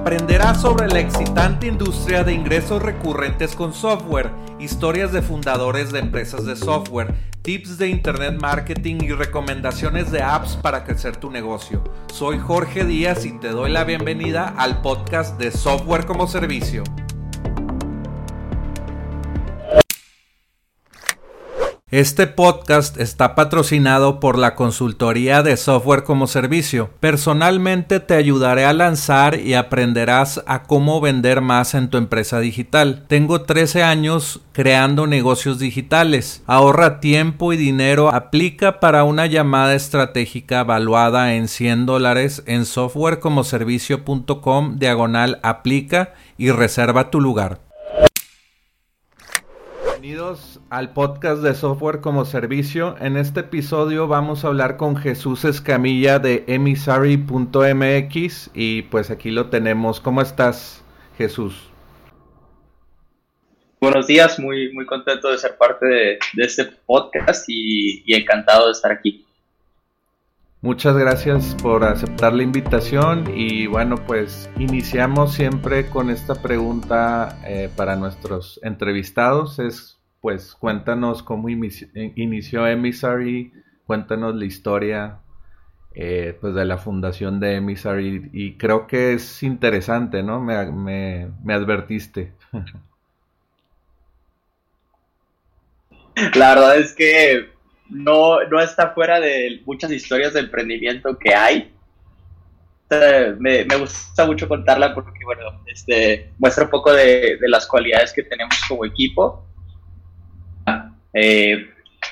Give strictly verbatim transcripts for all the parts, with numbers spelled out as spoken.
Aprenderás sobre la excitante industria de ingresos recurrentes con software, historias de fundadores de empresas de software, tips de internet marketing y recomendaciones de apps para crecer tu negocio. Soy Jorge Díaz y te doy la bienvenida al podcast de Software como Servicio. Este podcast está patrocinado por la consultoría de Software como Servicio. Personalmente te ayudaré a lanzar y aprenderás a cómo vender más en tu empresa digital. Tengo trece años creando negocios digitales. Ahorra tiempo y dinero. Aplica para una llamada estratégica valuada en cien dólares en softwarecomoservicio.com diagonal aplica y reserva tu lugar. Bienvenidos al podcast de Software como Servicio. En este episodio vamos a hablar con Jesús Escamilla de Emissary punto m x y pues aquí lo tenemos. ¿Cómo estás, Jesús? Buenos días, muy, muy contento de ser parte de, de este podcast y, y encantado de estar aquí. Muchas gracias por aceptar la invitación y bueno, pues iniciamos siempre con esta pregunta eh, para nuestros entrevistados, es pues cuéntanos cómo inició Emissary, cuéntanos la historia eh, pues de la fundación de Emissary y creo que es interesante, ¿no? Me, me, me advertiste. La verdad es que No, no está fuera de muchas historias de emprendimiento que hay. Eh, me, me gusta mucho contarla porque, bueno, este, muestra un poco de, de las cualidades que tenemos como equipo. Eh,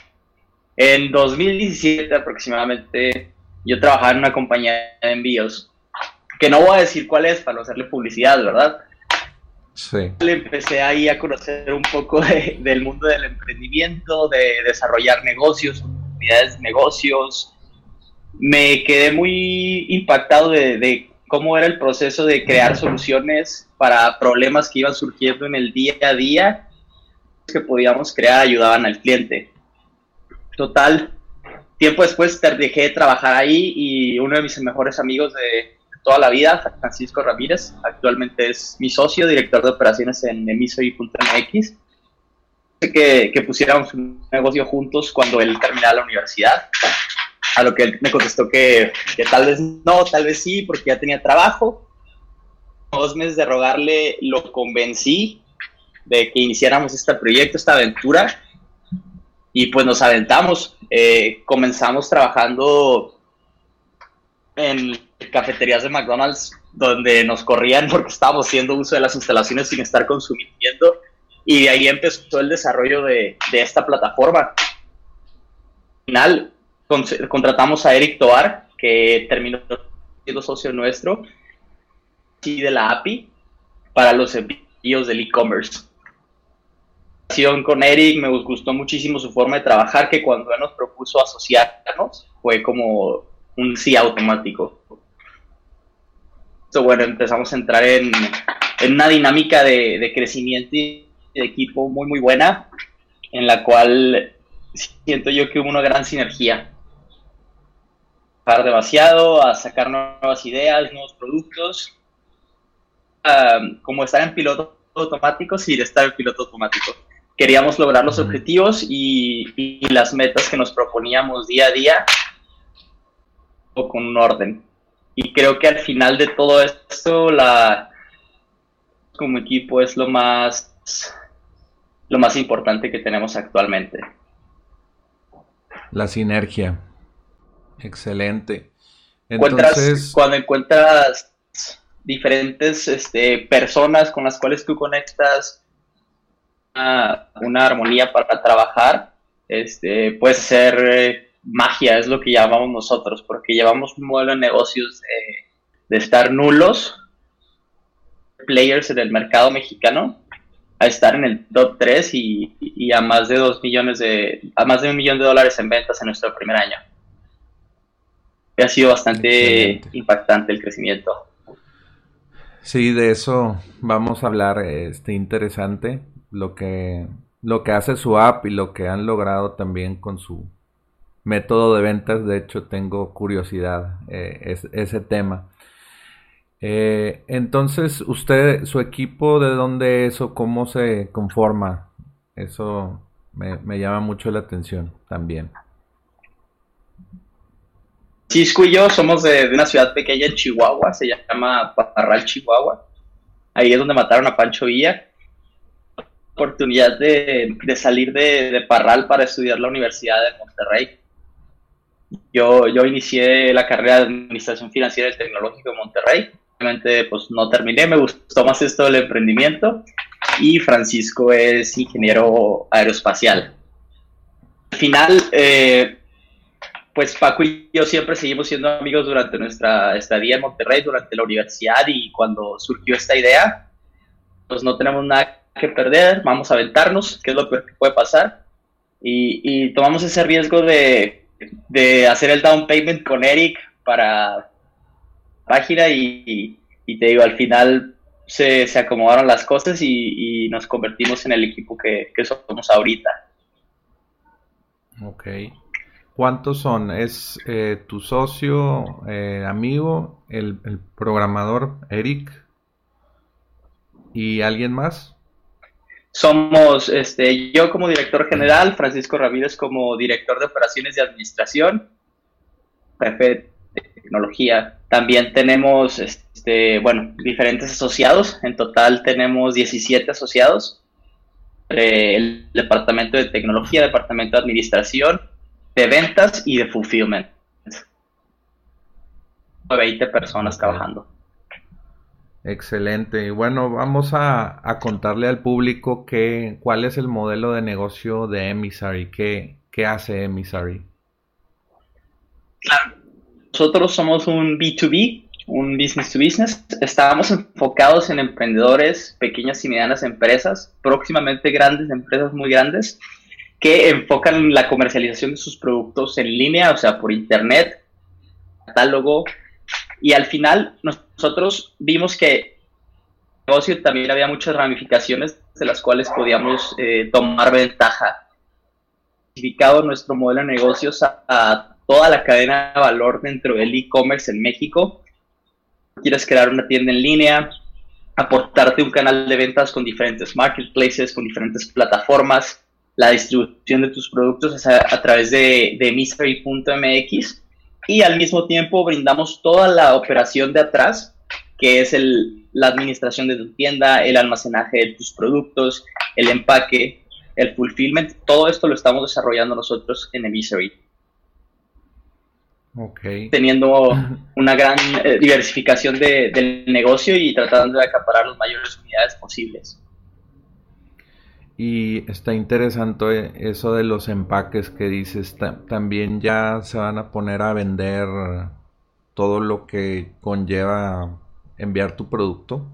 en dos mil diecisiete aproximadamente, yo trabajaba en una compañía de envíos, que no voy a decir cuál es para no hacerle publicidad, ¿verdad? Sí. Le empecé ahí a conocer un poco de, del mundo del emprendimiento, de desarrollar negocios, oportunidades de negocios. Me quedé muy impactado de, de cómo era el proceso de crear soluciones para problemas que iban surgiendo en el día a día, que podíamos crear ayudaban al cliente. Total, tiempo después dejé de trabajar ahí y uno de mis mejores amigos de toda la vida, Francisco Ramírez, actualmente es mi socio, director de operaciones en Emissary punto m x, que, que pusiéramos un negocio juntos cuando él terminaba la universidad, a lo que él me contestó que, que tal vez no, tal vez sí, porque ya tenía trabajo. Dos meses de rogarle, lo convencí de que iniciáramos este proyecto, esta aventura, y pues nos aventamos. Eh, comenzamos trabajando en cafeterías de McDonald's donde nos corrían porque estábamos haciendo uso de las instalaciones sin estar consumiendo, y de ahí empezó el desarrollo de, de esta plataforma. Al final con, contratamos a Eric Tovar, que terminó siendo socio nuestro y de la A P I para los envíos del e-commerce. Con Eric me gustó muchísimo su forma de trabajar, que cuando él nos propuso asociarnos fue como un sí automático. Entonces, bueno, empezamos a entrar en, en una dinámica de, de crecimiento y de equipo muy, muy buena, en la cual siento yo que hubo una gran sinergia. Trabajar demasiado, a sacar nuevas ideas, nuevos productos, um, como estar en piloto automático sin estar en piloto automático. Queríamos lograr los objetivos y, y las metas que nos proponíamos día a día con un orden. Y creo que al final de todo esto, la como equipo es lo más lo más importante que tenemos actualmente. La sinergia. Excelente. Entonces, Entonces, cuando encuentras diferentes este, personas con las cuales tú conectas una, una armonía para trabajar, este, puede ser eh, magia, es lo que llamamos nosotros, porque llevamos un modelo de negocios de, de estar nulos, players en el mercado mexicano, a estar en el top tres y, y a más de dos millones de, a más de un millón de dólares en ventas en nuestro primer año. Ha sido bastante Excelente. Impactante el crecimiento. Sí, de eso vamos a hablar, este, interesante, lo que, lo que hace su app y lo que han logrado también con su método de ventas. De hecho, tengo curiosidad, eh, es, ese tema. Eh, entonces, usted, su equipo, ¿de dónde es o cómo se conforma? Eso me, me llama mucho la atención también. Cisco y yo somos de, de una ciudad pequeña en Chihuahua, se llama Parral, Chihuahua. Ahí es donde mataron a Pancho Villa. Oportunidad de, de salir de, de Parral para estudiar la Universidad de Monterrey. Yo, yo inicié la carrera de Administración Financiera del Tecnológico de Monterrey. Obviamente, pues no terminé, me gustó más esto del emprendimiento. Y Francisco es ingeniero aeroespacial. Al final, eh, pues Paco y yo siempre seguimos siendo amigos durante nuestra estadía en Monterrey, durante la universidad, y cuando surgió esta idea, pues no tenemos nada que perder, vamos a aventarnos, que es lo peor que puede pasar, y, y tomamos ese riesgo de, de hacer el down payment con Eric para la página y, y, y te digo, al final se, se acomodaron las cosas y, y nos convertimos en el equipo que, que somos ahorita. Ok. ¿Cuántos son? ¿Es eh, tu socio, eh, amigo, el, el programador Eric y alguien más? Somos este, yo como director general, Francisco Ramírez como director de operaciones y administración, jefe de tecnología. También tenemos, este, bueno, diferentes asociados. En total tenemos diecisiete asociados. Eh, el departamento de tecnología, departamento de administración, de ventas y de fulfillment. veinte personas okay. Trabajando. Excelente. Y bueno, vamos a, a contarle al público que, cuál es el modelo de negocio de Emissary. ¿Qué, qué hace Emissary? Claro. Nosotros somos un B dos B, un business to business. Estábamos enfocados en emprendedores, pequeñas y medianas empresas, próximamente grandes empresas muy grandes, que enfocan la comercialización de sus productos en línea, o sea, por internet, catálogo, y al final nosotros vimos que el negocio también había muchas ramificaciones de las cuales podíamos eh, tomar ventaja. Identificado nuestro modelo de negocios a, a toda la cadena de valor dentro del e-commerce en México. Quieres crear una tienda en línea, aportarte un canal de ventas con diferentes marketplaces, con diferentes plataformas, la distribución de tus productos a, a través de, de emissary punto m x, y al mismo tiempo brindamos toda la operación de atrás, que es el, la administración de tu tienda, el almacenaje de tus productos, el empaque, el fulfillment. Todo esto lo estamos desarrollando nosotros en Emissary. Okay. Teniendo una gran eh, diversificación de, del negocio y tratando de acaparar las mayores unidades posibles. Y está interesante eso de los empaques que dices. También ya se van a poner a vender todo lo que conlleva enviar tu producto.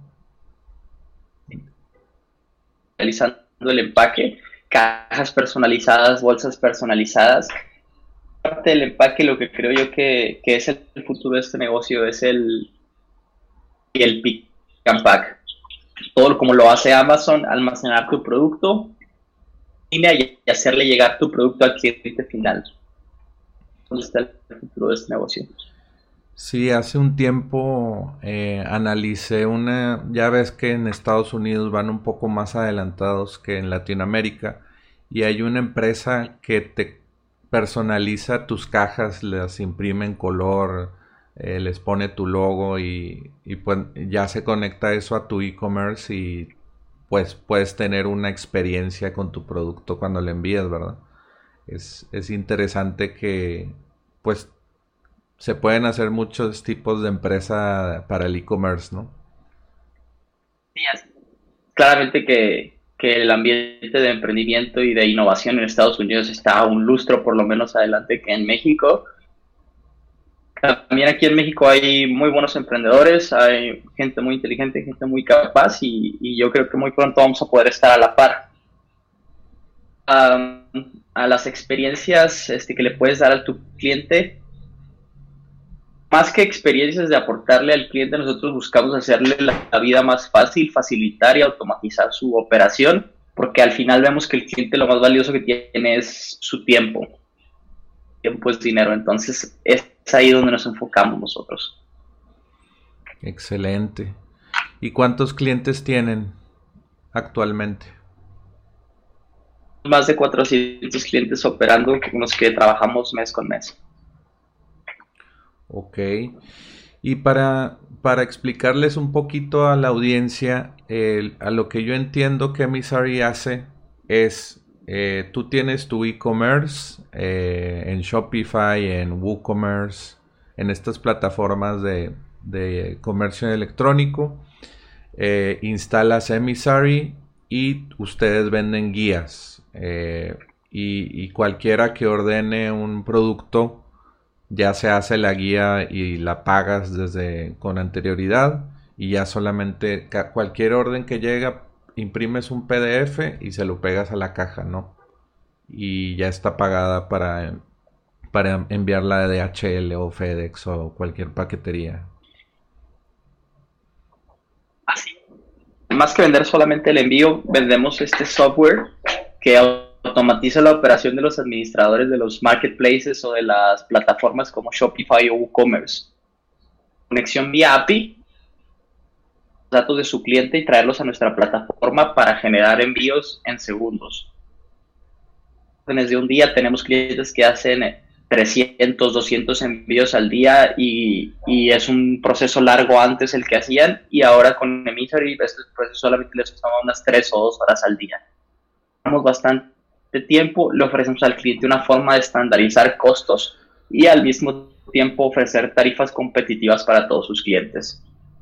Realizando el empaque, cajas personalizadas, bolsas personalizadas. Parte del empaque, lo que creo yo que, que es el futuro de este negocio es el, el pick and pack. Todo como lo hace Amazon, almacenar tu producto y hacerle llegar tu producto al cliente final. ¿Dónde está el futuro de este negocio? Sí, hace un tiempo eh, analicé una, ya ves que en Estados Unidos van un poco más adelantados que en Latinoamérica, y hay una empresa que te personaliza tus cajas, las imprime en color, eh, les pone tu logo y, y pues ya se conecta eso a tu e-commerce y pues puedes tener una experiencia con tu producto cuando lo envías, ¿verdad? Es, es interesante que pues se pueden hacer muchos tipos de empresa para el e-commerce, ¿no? Sí, claramente que, que el ambiente de emprendimiento y de innovación en Estados Unidos está a un lustro por lo menos adelante que en México. También aquí en México hay muy buenos emprendedores, hay gente muy inteligente, gente muy capaz y, y yo creo que muy pronto vamos a poder estar a la par. Um, a las experiencias este, que le puedes dar a tu cliente, más que experiencias de aportarle al cliente, nosotros buscamos hacerle la, la vida más fácil, facilitar y automatizar su operación, porque al final vemos que el cliente lo más valioso que tiene es su tiempo. Tiempo es dinero, entonces es ahí donde nos enfocamos nosotros. Excelente. ¿Y cuántos clientes tienen actualmente? Más de cuatrocientos clientes operando con los que trabajamos mes con mes. Ok. Y para, para explicarles un poquito a la audiencia, el- a lo que yo entiendo que Emisary hace es, eh, tú tienes tu e-commerce eh, en Shopify, en WooCommerce, en estas plataformas de, de comercio electrónico, eh, instalas Emisary y ustedes venden guías. eh, y, y cualquiera que ordene un producto ya se hace la guía y la pagas desde con anterioridad y ya solamente ca- cualquier orden que llega imprimes un P D F y se lo pegas a la caja, ¿no? Y ya está pagada para, para enviarla de D H L o FedEx o cualquier paquetería. Así. Más que vender solamente el envío, vendemos este software que automatiza la operación de los administradores de los marketplaces o de las plataformas como Shopify o WooCommerce. Conexión vía A P I, datos de su cliente y traerlos a nuestra plataforma para generar envíos en segundos. Desde un día tenemos clientes que hacen trescientos, doscientos envíos al día y, y es un proceso largo antes el que hacían y ahora con Emisary este proceso solamente les toma unas tres o dos horas al día. Tenemos bastante tiempo, le ofrecemos al cliente una forma de estandarizar costos y al mismo tiempo ofrecer tarifas competitivas para todos sus clientes.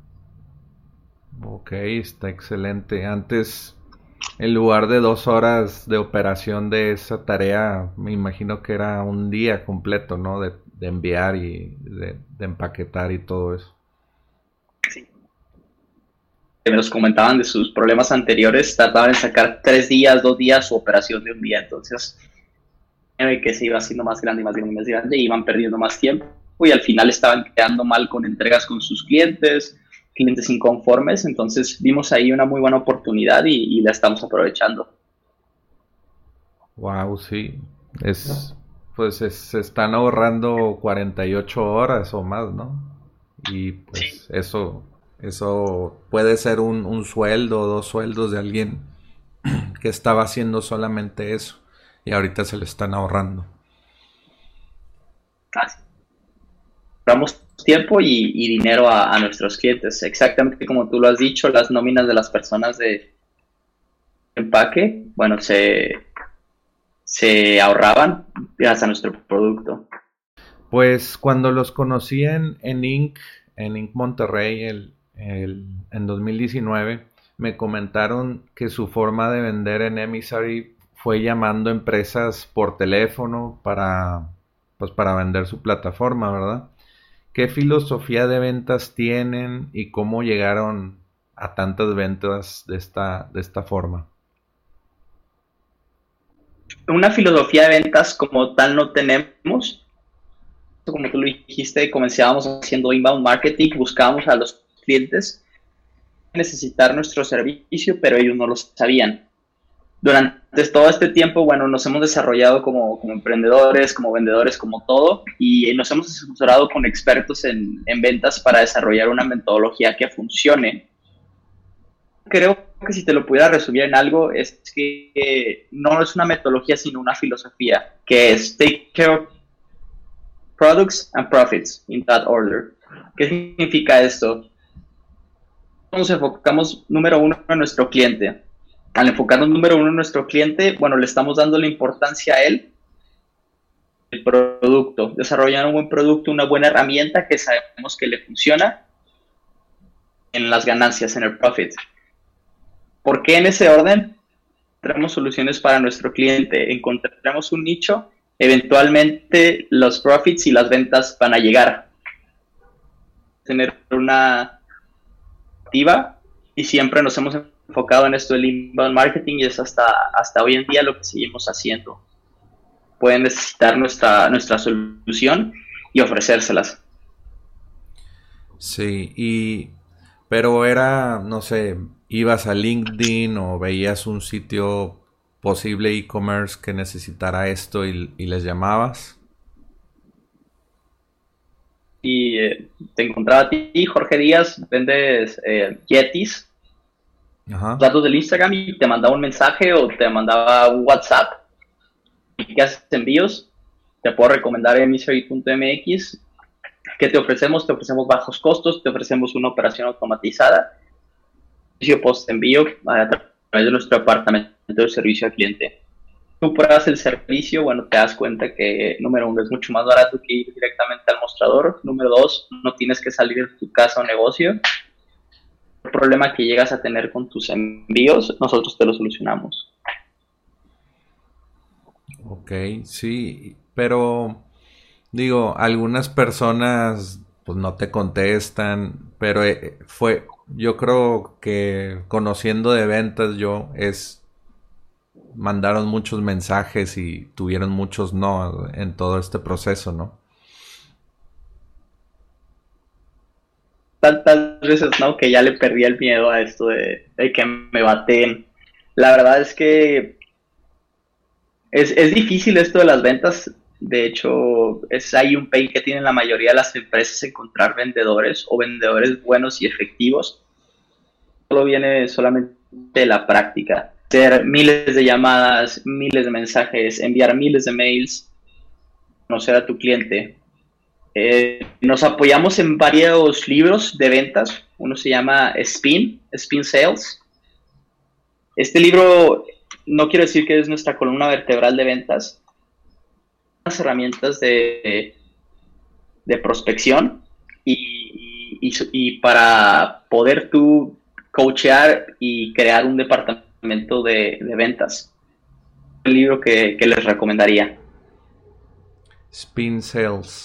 Ok, está excelente. Antes, en lugar de dos horas de operación de esa tarea, me imagino que era un día completo, ¿no? De, de enviar y de, de empaquetar y todo eso. Sí. Que nos comentaban de sus problemas anteriores, tardaban en sacar tres días, dos días su operación de un día, entonces que se iba haciendo más grande y más grande y más grande, y iban perdiendo más tiempo y al final estaban quedando mal con entregas con sus clientes, clientes inconformes, entonces vimos ahí una muy buena oportunidad y, y la estamos aprovechando. Wow, sí. Es, pues es- se están ahorrando cuarenta y ocho horas o más, ¿no? Y Sí, pues eso, eso puede ser un, un sueldo o dos sueldos de alguien que estaba haciendo solamente eso y ahorita se le están ahorrando. así. Damos tiempo y, y dinero a, a, nuestros clientes, exactamente como tú lo has dicho, las nóminas de las personas de empaque, bueno, se, se ahorraban gracias a nuestro producto. Pues cuando los conocí en, en Inc, en Inc Monterrey el, el, en dos mil diecinueve, me comentaron que su forma de vender en Emisary fue llamando empresas por teléfono para, pues para vender su plataforma, ¿verdad? ¿Qué filosofía de ventas tienen y cómo llegaron a tantas ventas de esta, de esta forma? Una filosofía de ventas como tal no tenemos, como tú lo dijiste, comenzábamos haciendo inbound marketing, buscábamos a los clientes necesitar nuestro servicio, pero ellos no lo sabían. Durante todo este tiempo, bueno, nos hemos desarrollado como, como emprendedores, como vendedores, como todo, y nos hemos asesorado con expertos en, en ventas para desarrollar una metodología que funcione. Creo que si te lo pudiera resumir en algo, es que no es una metodología, sino una filosofía, que es take care of products and profits in that order. ¿Qué significa esto? Nos enfocamos número uno en nuestro cliente. Al enfocarnos número uno en nuestro cliente, bueno, le estamos dando la importancia a él, el producto, desarrollar un buen producto, una buena herramienta que sabemos que le funciona en las ganancias, en el profit. ¿Por qué en ese orden? Encontramos soluciones para nuestro cliente, encontramos un nicho, eventualmente los profits y las ventas van a llegar. Tener una activa y siempre nos hemos enfocado en esto del inbound marketing y es hasta, hasta hoy en día lo que seguimos haciendo. Pueden necesitar nuestra, nuestra solución y ofrecérselas. Sí, y pero era, no sé, ibas a LinkedIn o veías un sitio posible e-commerce que necesitara esto y, y les llamabas. y eh, te encontraba a ti, Jorge Díaz, vendes eh, Yetis, Ajá. datos del Instagram y te mandaba un mensaje o te mandaba un WhatsApp y que haces envíos, te puedo recomendar emisory punto m x. ¿Qué te ofrecemos? Te ofrecemos bajos costos, te ofrecemos una operación automatizada, servicio post envío a través de nuestro departamento de servicio al cliente. Tú pruebas el servicio, bueno, te das cuenta que, número uno, es mucho más barato que ir directamente al mostrador. Número dos, no tienes que salir de tu casa o negocio. El problema que llegas a tener con tus envíos, nosotros te lo solucionamos. Ok, sí, pero digo, algunas personas pues no te contestan, pero eh, fue, yo creo que conociendo de ventas yo es mandaron muchos mensajes y tuvieron muchos no en todo este proceso, ¿no? Tantas veces, ¿no? Que ya le perdí el miedo a esto de, de que me baten. La verdad es que es, es difícil esto de las ventas. De hecho, es hay un pain que tienen la mayoría de las empresas, encontrar vendedores o vendedores buenos y efectivos. Solo viene solamente de la práctica. Hacer miles de llamadas, miles de mensajes, enviar miles de mails, conocer a tu cliente. Eh, nos apoyamos en varios libros de ventas. Uno se llama Spin, Spin Sales. Este libro, no quiero decir que es nuestra columna vertebral de ventas, unas herramientas de, de prospección y, y, y para poder tú coachear y crear un departamento de, de ventas. El libro que, que les recomendaría. Spin Sales.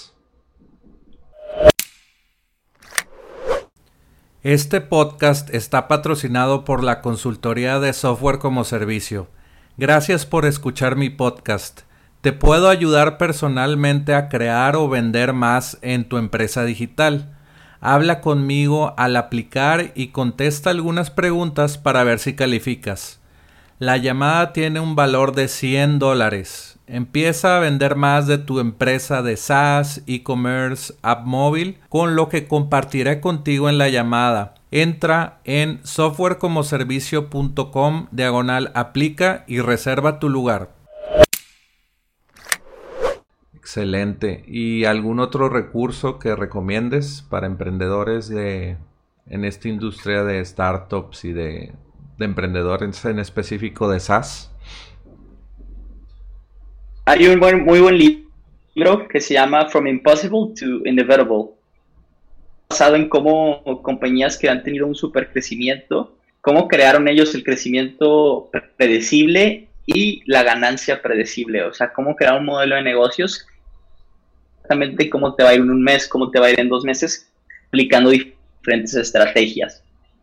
Este podcast está patrocinado por la consultoría de software como servicio. Gracias por escuchar mi podcast. Te puedo ayudar personalmente a crear o vender más en tu empresa digital. Habla conmigo al aplicar y contesta algunas preguntas para ver si calificas. La llamada tiene un valor de cien dólares. Empieza a vender más de tu empresa de SaaS, e-commerce, app móvil, con lo que compartiré contigo en la llamada. Entra en softwarecomoservicio punto com diagonal aplica y reserva tu lugar. Excelente. ¿Y algún otro recurso que recomiendes para emprendedores de en esta industria de startups y de, de emprendedores en específico de SaaS? Hay un buen, muy buen libro que se llama From Impossible to Inevitable, basado en cómo compañías que han tenido un super crecimiento, cómo crearon ellos el crecimiento predecible y la ganancia predecible, o sea, cómo crear un modelo de negocios, exactamente cómo te va a ir en un mes, cómo te va a ir en dos meses, aplicando diferentes estrategias.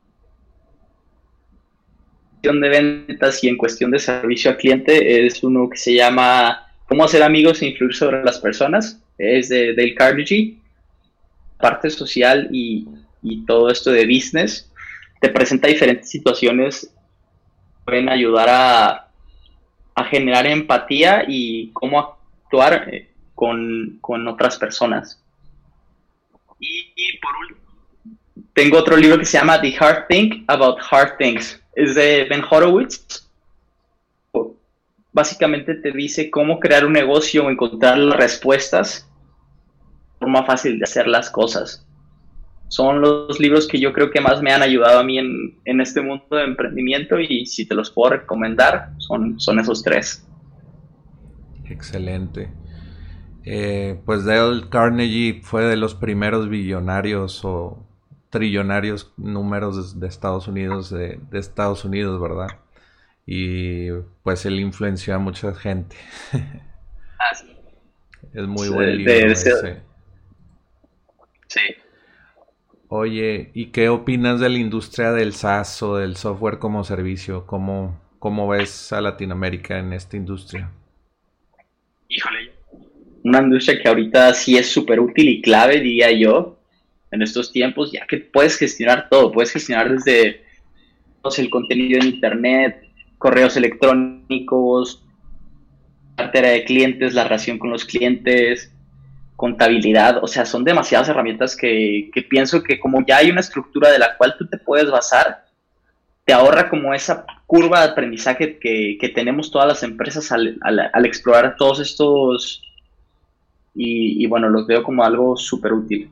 En cuestión de ventas y en cuestión de servicio al cliente es uno que se llama Cómo hacer amigos e influir sobre las personas, es de Dale Carnegie. Parte social y, y todo esto de business, te presenta diferentes situaciones que pueden ayudar a, a generar empatía y cómo actuar eh, con, con otras personas. Y, y por último, tengo otro libro que se llama The Hard Thing About Hard Things, es de Ben Horowitz. Básicamente te dice cómo crear un negocio o encontrar las respuestas, forma fácil de hacer las cosas. Son los libros que yo creo que más me han ayudado a mí en, en este mundo de emprendimiento y si te los puedo recomendar, son, son esos tres. Excelente. Eh, pues Dale Carnegie fue de los primeros billonarios o trillonarios números de Estados Unidos, de, de Estados Unidos, ¿verdad? Y pues él influenció a mucha gente. Ah, sí. Es muy Sí, buen libro de, de, ese. Sí. Oye, ¿y qué opinas de la industria del SaaS o del software como servicio? ¿Cómo, cómo ves a Latinoamérica en esta industria? Híjole. Una industria que ahorita sí es súper útil y clave, diría yo, en estos tiempos, ya que puedes gestionar todo. Puedes gestionar desde pues, el contenido en internet, correos electrónicos, cartera de clientes, la relación con los clientes, contabilidad, o sea, son demasiadas herramientas que, que pienso que como ya hay una estructura de la cual tú te puedes basar, te ahorra como esa curva de aprendizaje que, que tenemos todas las empresas al, al, al explorar todos estos y, y bueno, los veo como algo súper útil.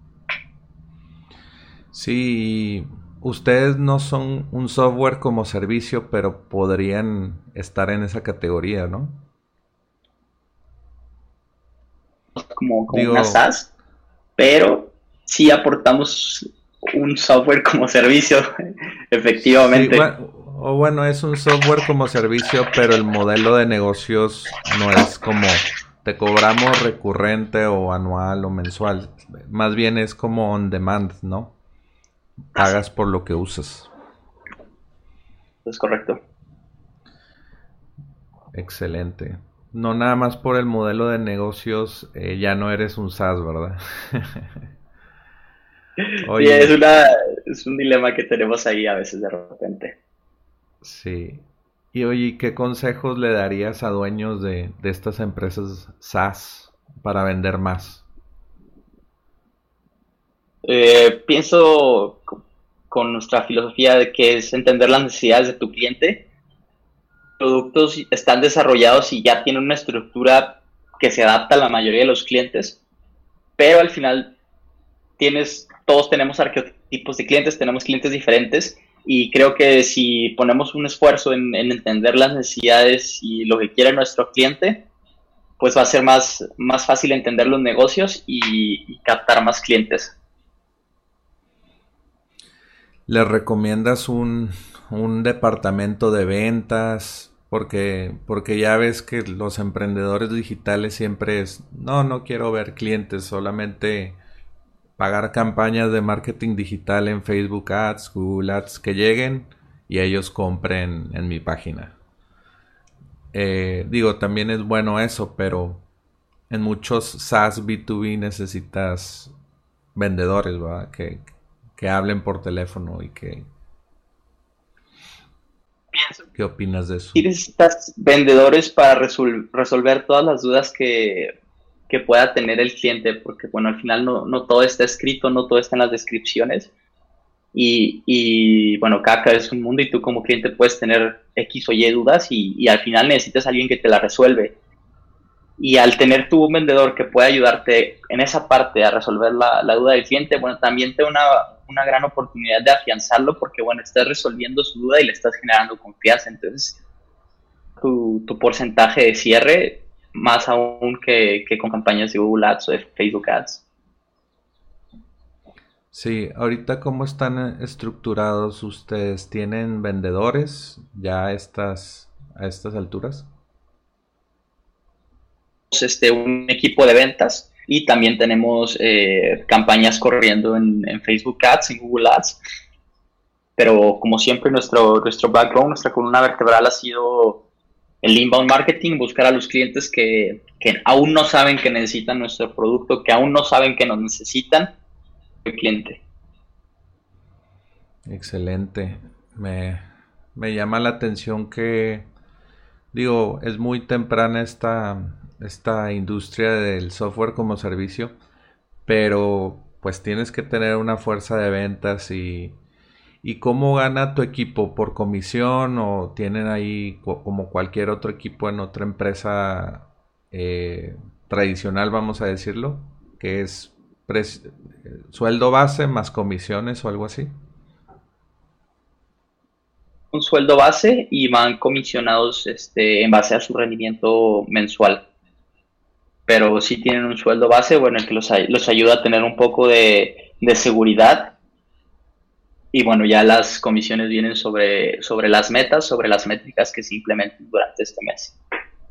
Sí, ustedes no son un software como servicio, pero podrían estar en esa categoría, ¿no? Como, como una Digo, SaaS, pero sí aportamos un software como servicio, sí, efectivamente. bueno, o bueno, es un software como servicio, pero el modelo de negocios no es como te cobramos recurrente o anual o mensual. Más bien es como on demand, ¿no? Así Pagas por lo que usas. es correcto. Excelente. No nada más por el modelo de negocios, eh, ya no eres un SaaS, ¿verdad? Sí, es, Oye, una, es un dilema que tenemos ahí a veces de repente. sí. Y oye, ¿qué consejos le darías a dueños de, de estas empresas SaaS para vender más? Eh, pienso con nuestra filosofía de que es entender las necesidades de tu cliente. Productos están desarrollados y ya tienen una estructura que se adapta a la mayoría de los clientes, pero al final tienes, todos tenemos arquetipos de clientes, tenemos clientes diferentes y creo que si ponemos un esfuerzo en, en entender las necesidades y lo que quiere nuestro cliente, pues va a ser más, más fácil entender los negocios y, y captar más clientes. ¿Les recomiendas un, un departamento de ventas? Porque, porque ya ves que los emprendedores digitales siempre es, no, no quiero ver clientes, solamente pagar campañas de marketing digital en Facebook Ads, Google Ads que lleguen y ellos compren en mi página. Eh, digo, también es bueno eso, pero en muchos SaaS B dos B necesitas vendedores, ¿verdad? Que, que hablen por teléfono y que... Pienso ¿Qué opinas de que eso? necesitas vendedores para resol- resolver todas las dudas que, que pueda tener el cliente, porque bueno, al final no, no todo está escrito, no todo está en las descripciones. Y, y, bueno, cada cabeza es un mundo y tú como cliente puedes tener X o Y dudas y, y al final necesitas a alguien que te la resuelve. Y al tener tú un vendedor que puede ayudarte en esa parte a resolver la, la duda del cliente, bueno, también te da una, una gran oportunidad de afianzarlo porque, bueno, estás resolviendo su duda y le estás generando confianza. Entonces, tu, tu porcentaje de cierre, más aún que, que con campañas de Google Ads o de Facebook Ads. Sí, ahorita cómo están eh, estructurados ustedes, ¿tienen vendedores ya a estas, a estas alturas? Este, un equipo de ventas y también tenemos eh, campañas corriendo en, en, Facebook Ads, en Google Ads, pero como siempre nuestro, nuestro background, nuestra columna vertebral ha sido el inbound marketing, buscar a los clientes que, que aún no saben que necesitan nuestro producto, que aún no saben que nos necesitan, el cliente. Excelente. Me, me llama la atención que, digo, es muy temprana esta, esta industria del software como servicio, pero pues tienes que tener una fuerza de ventas y, y cómo gana tu equipo, por comisión o tienen ahí co- como cualquier otro equipo en otra empresa eh, tradicional, vamos a decirlo, que es pres- sueldo base más comisiones o algo así. Un sueldo base y van comisionados este, en base a su rendimiento mensual. Pero sí tienen un sueldo base, bueno, el que los, los ayuda a tener un poco de, de seguridad. Y bueno, ya las comisiones vienen sobre, sobre las metas, sobre las métricas que se implementen durante este mes.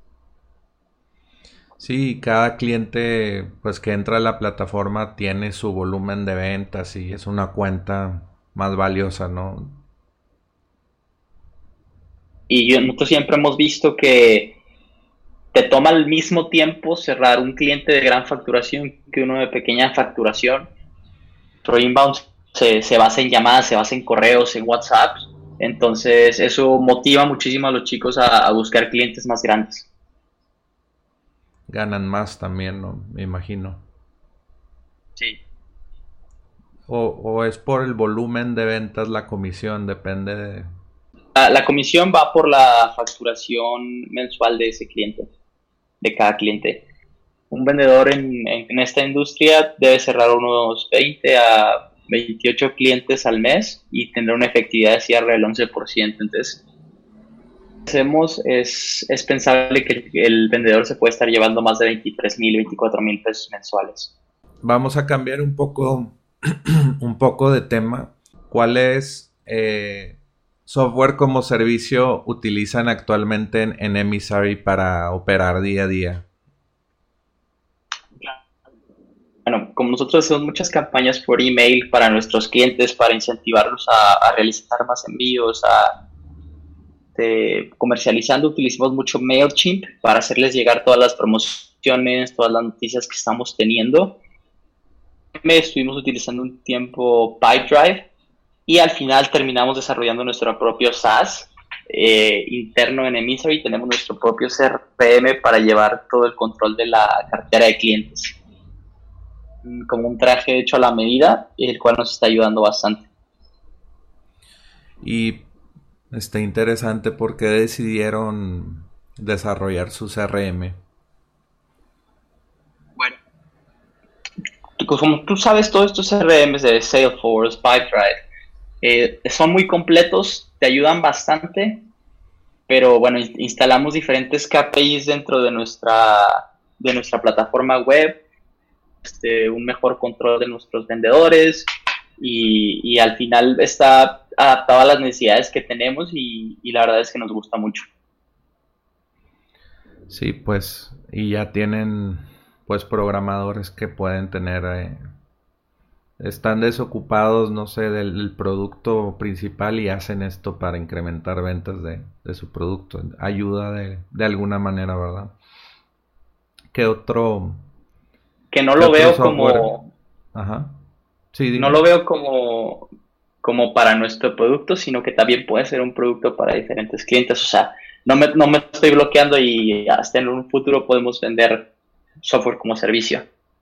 Sí, cada cliente pues que entra a la plataforma tiene su volumen de ventas y es una cuenta más valiosa, ¿no? Y yo, nosotros siempre hemos visto que te toma al mismo tiempo cerrar un cliente de gran facturación que uno de pequeña facturación. Nuestro inbound se, se basa en llamadas, se basa en correos, en WhatsApp. Entonces eso motiva muchísimo a los chicos a, a buscar clientes más grandes. Ganan más también, ¿no? Me imagino. Sí. O, o es por el volumen de ventas, la comisión, depende de... La, la comisión va por la facturación mensual de ese cliente, de cada cliente. Un vendedor en, en, en esta industria debe cerrar unos veinte a veintiocho clientes al mes y tendrá una efectividad de cierre del once por ciento. Entonces, lo que hacemos es, es pensable que el vendedor se puede estar llevando más de veintitrés mil, veinticuatro mil pesos mensuales. Vamos a cambiar un poco, un poco de tema. ¿Cuáles eh, software como servicio utilizan actualmente en, en Emissary para operar día a día? Bueno, como nosotros hacemos muchas campañas por email para nuestros clientes, para incentivarlos a, a realizar más envíos, a de, comercializando, utilizamos mucho MailChimp para hacerles llegar todas las promociones, todas las noticias que estamos teniendo. Me estuvimos utilizando un tiempo Pipedrive y al final terminamos desarrollando nuestro propio SaaS eh, interno en Emissary. Tenemos nuestro propio C R M para llevar todo el control de la cartera de clientes, como un traje hecho a la medida, el cual nos está ayudando bastante. Y está interesante porque decidieron desarrollar su C R M. Bueno, como tú sabes, todos estos C R Ms de Salesforce, Pipedrive, eh, son muy completos, te ayudan bastante, pero bueno, instalamos diferentes K P Is dentro de nuestra, de nuestra plataforma web, este, un mejor control de nuestros vendedores y, y al final está adaptado a las necesidades que tenemos y, y la verdad es que nos gusta mucho. Sí, pues, y ya tienen pues programadores que pueden tener, eh, están desocupados, no sé, del, del producto principal y hacen esto para incrementar ventas de, de su producto. Ayuda de, de alguna manera, ¿verdad? ¿Qué otro, Que no qué lo otro veo software? como, Ajá. Sí, no dime. lo veo como, como para nuestro producto, sino que también puede ser un producto para diferentes clientes. O sea, no me, no me estoy bloqueando y hasta en un futuro podemos vender software como servicio.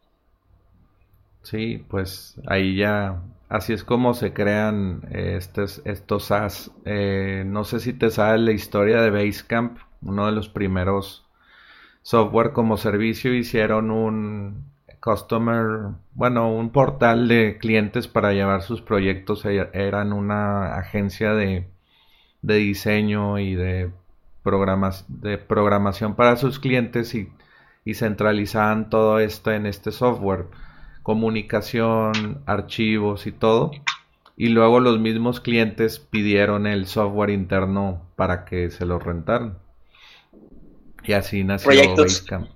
Sí, pues ahí ya, así es como se crean eh, estos, estos SaaS. Eh, no sé si te sabes la historia de Basecamp, uno de los primeros software como servicio. Hicieron un customer, bueno, un portal de clientes para llevar sus proyectos. E- Eran una agencia de, de diseño y de programas, de programación para sus clientes y, y centralizaban todo esto en este software, comunicación, archivos y todo. Y luego los mismos clientes pidieron el software interno para que se lo rentaran. Y así nació Proyectos. Basecamp.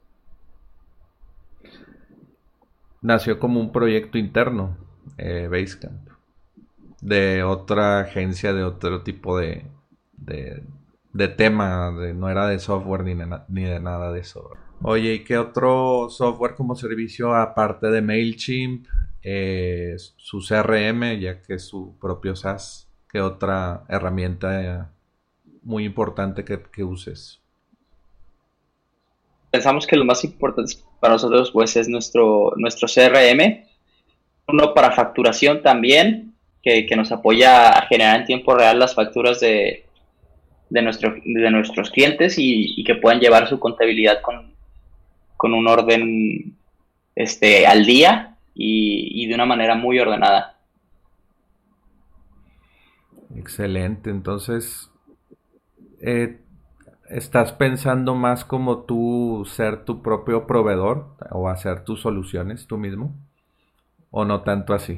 Nació como un proyecto interno, eh, Basecamp, de otra agencia, de otro tipo de, de, de tema, de, no era de software ni de, ni de nada de eso. Oye, ¿y qué otro software como servicio aparte de MailChimp, eh, su C R M, ya que es su propio SaaS? ¿Qué otra herramienta eh, muy importante que, que uses? Pensamos que lo más importante para nosotros pues es nuestro, nuestro C R M, uno para facturación también, que, que nos apoya a generar en tiempo real las facturas de, de, nuestro, de nuestros clientes y, y que puedan llevar su contabilidad con, con un orden este, al día y, y de una manera muy ordenada. Excelente, entonces, eh, ¿estás pensando más como tú ser tu propio proveedor o hacer tus soluciones tú mismo? ¿O no tanto así?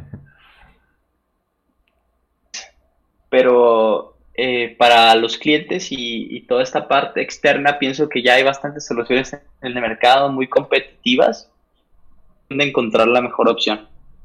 Pero eh, para los clientes y, y toda esta parte externa, pienso que ya hay bastantes soluciones en el mercado muy competitivas de encontrar la mejor opción.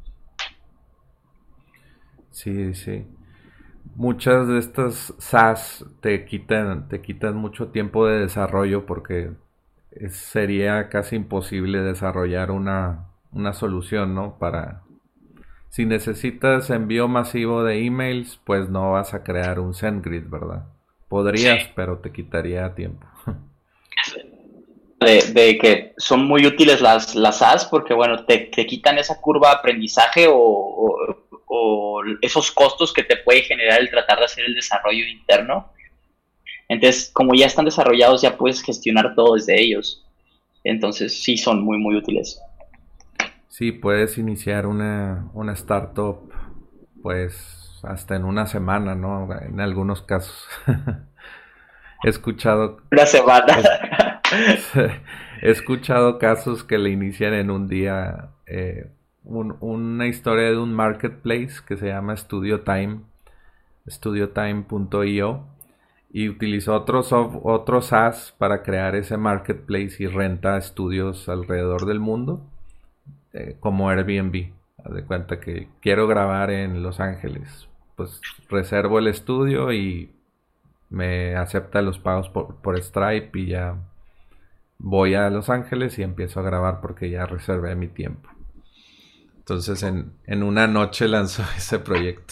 Sí, sí. Muchas de estas SaaS te quitan, te quitan mucho tiempo de desarrollo porque es- sería casi imposible desarrollar una, una solución, ¿no? Para, si necesitas envío masivo de emails, pues no vas a crear un SendGrid, ¿verdad? Sí. Podrías, pero te quitaría tiempo. de, de que son muy útiles las, las A S porque, bueno, te, te quitan esa curva de aprendizaje o, o, o esos costos que te puede generar el tratar de hacer el desarrollo interno. Entonces, como ya están desarrollados, ya puedes gestionar todo desde ellos. Entonces, sí son muy, muy útiles. Sí, puedes iniciar una, una startup, pues, hasta en una semana, ¿no? En algunos casos. He escuchado... Una semana. He, he escuchado casos que le inician en un día. Eh, un, una historia de un marketplace que se llama Studio Time, studio time punto io, y utilizó otros otros S A S para crear ese marketplace y renta estudios alrededor del mundo, eh, como Airbnb. Haz de cuenta que quiero grabar en Los Ángeles, pues reservo el estudio y me acepta los pagos por, por Stripe y ya voy a Los Ángeles y empiezo a grabar porque ya reservé mi tiempo. Entonces en, en una noche lanzó ese proyecto.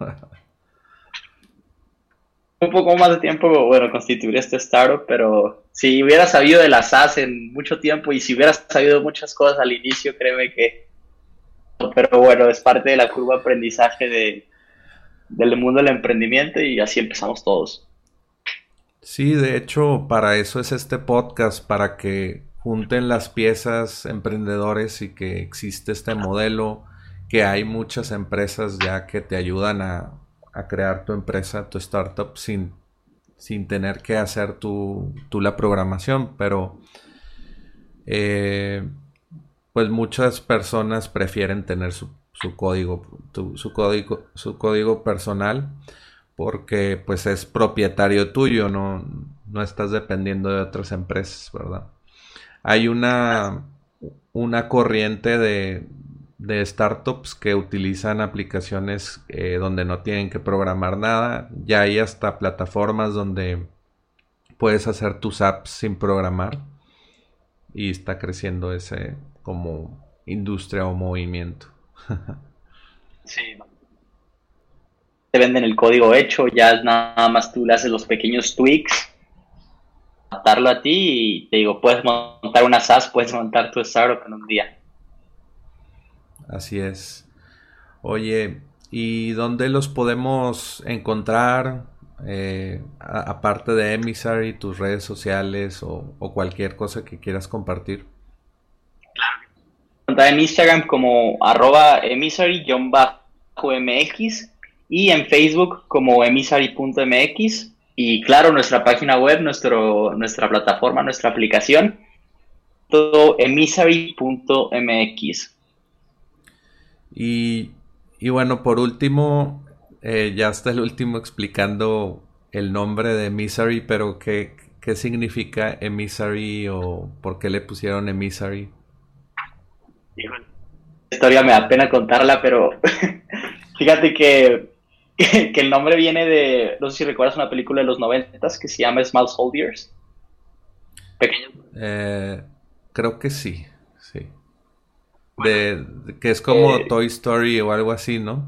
Un poco más de tiempo, bueno, constituir este startup, pero si hubiera sabido de las A S en mucho tiempo y si hubiera sabido muchas cosas al inicio, créeme que... Pero bueno, es parte de la curva de aprendizaje de, del mundo del emprendimiento y así empezamos todos. Sí, de hecho, para eso es este podcast, para que junten las piezas emprendedores y que existe este modelo, que hay muchas empresas ya que te ayudan a, a crear tu empresa, tu startup, sin, sin tener que hacer tú, tú la programación, pero eh, pues muchas personas prefieren tener su, su código, tu- su código, su código personal, porque pues es propietario tuyo, no, no estás dependiendo de otras empresas, ¿verdad? Hay una, una corriente de, de startups que utilizan aplicaciones eh, donde no tienen que programar nada. Ya hay hasta plataformas donde puedes hacer tus apps sin programar y está creciendo ese como industria o movimiento. Sí. Te venden el código hecho, ya nada más tú le haces los pequeños tweaks, adaptarlo a ti y te digo, puedes montar una S A S, puedes montar tu startup en un día. Así es. Oye, ¿y dónde los podemos encontrar? Eh, a- aparte de Emissary, tus redes sociales o, o cualquier cosa que quieras compartir. Encontrar en Instagram como arroba emissary-mx y en Facebook como emissary punto mx y claro, nuestra página web, nuestro, nuestra plataforma, nuestra aplicación, todo emissary punto mx. Y, y bueno, por último, eh, ya está el último explicando el nombre de Emissary, pero ¿qué, qué significa Emissary o por qué le pusieron Emissary? La historia me da pena contarla, pero fíjate que, que, que el nombre viene de, no sé si recuerdas una película de los noventas que se llama Small Soldiers. Pequeños. Eh, Creo que sí, sí. De, de- que es como Eh, Toy Story o algo así, ¿no?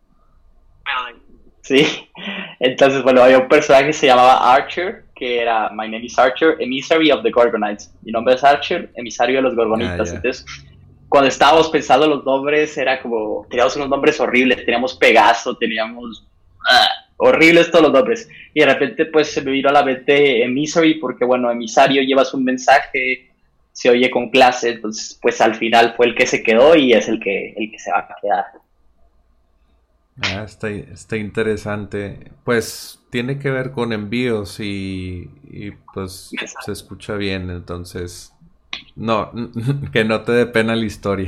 sí, entonces, bueno, había un personaje que se llamaba Archer, que era My name is Archer, emissary of the Gorgonites. Mi nombre es Archer, emisario de los Ah, Gorgonitas. ya. Entonces, cuando estábamos pensando los nombres, era como, teníamos unos nombres horribles, teníamos Pegaso, teníamos ah, horribles todos los nombres. Y de repente, pues, se me vino a la mente emissary, porque, bueno, emisario, llevas un mensaje, se oye con clase, entonces, pues, al final fue el que se quedó y es el que, el que se va a quedar. Ah, está, está interesante. Pues tiene que ver con envíos y, y pues se escucha bien, entonces no, que no te dé pena la historia.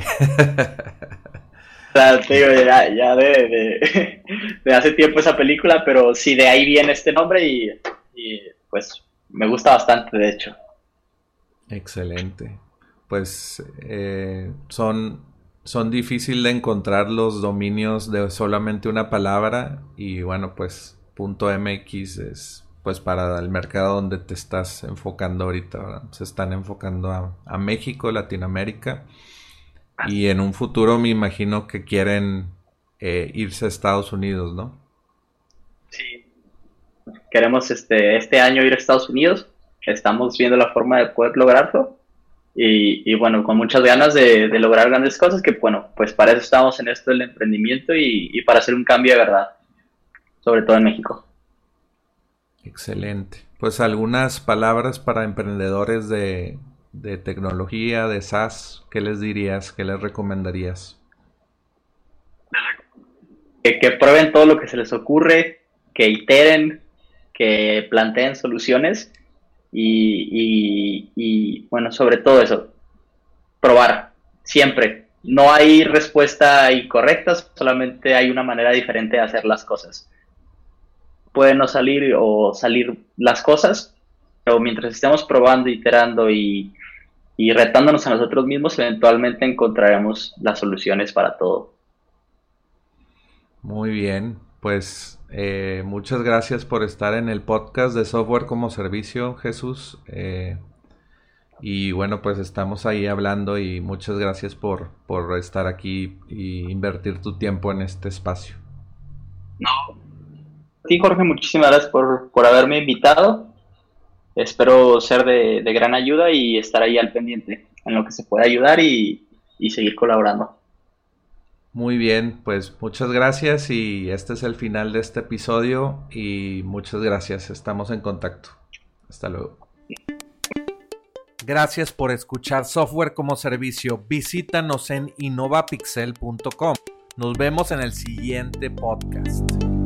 O sea, te digo, ya, ya de, de, de hace tiempo esa película, pero sí, de ahí viene este nombre y, y pues me gusta bastante, de hecho. Excelente. Pues eh, son, son difícil de encontrar los dominios de solamente una palabra y bueno, pues punto .mx es pues para el mercado donde te estás enfocando ahorita, ¿verdad? Se están enfocando a, a México, Latinoamérica y en un futuro me imagino que quieren eh, irse a Estados Unidos, ¿no? Sí. Queremos este, este año ir a Estados Unidos, estamos viendo la forma de poder lograrlo y, y bueno, con muchas ganas de, de lograr grandes cosas, que bueno, pues para eso estamos en esto del emprendimiento y, y para hacer un cambio de verdad, sobre todo en México. Excelente. Pues algunas palabras para emprendedores de, de tecnología, de SaaS, ¿qué les dirías? ¿Qué les recomendarías? Que, que prueben todo lo que se les ocurre, que iteren, que planteen soluciones y, y, y bueno, sobre todo eso, probar, siempre. No hay respuesta incorrecta, solamente hay una manera diferente de hacer las cosas. Pueden no salir o salir las cosas, pero mientras estemos probando, iterando y, y retándonos a nosotros mismos, eventualmente encontraremos las soluciones para todo. Muy bien, pues eh, muchas gracias por estar en el podcast de Software como Servicio, Jesús. Eh, y bueno, pues estamos ahí hablando y muchas gracias por, por estar aquí y invertir tu tiempo en este espacio. No. Sí, Jorge, muchísimas gracias por, por haberme invitado. Espero ser de, de gran ayuda y estar ahí al pendiente en lo que se pueda ayudar y, y seguir colaborando. Muy bien, pues muchas gracias y este es el final de este episodio y muchas gracias, estamos en contacto. Hasta luego. Gracias por escuchar Software como Servicio. Visítanos en innovapixel punto com. Nos vemos en el siguiente podcast.